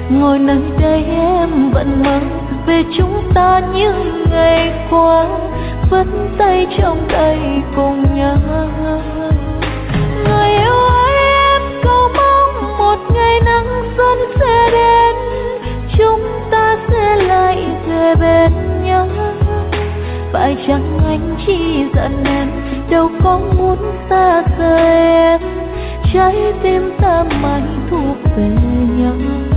Ngồi nơi đây em vẫn mơ về chúng ta như ngày qua, vẫn tay trong tay cùng nhau. Người yêu ơi, em cầu mong một ngày nắng xuân sẽ đến, chúng ta sẽ lại về bên nhau. Phải chăng anh chỉ giận em, đâu có muốn xa rời em, trái tim ta mãi thuộc về nhau.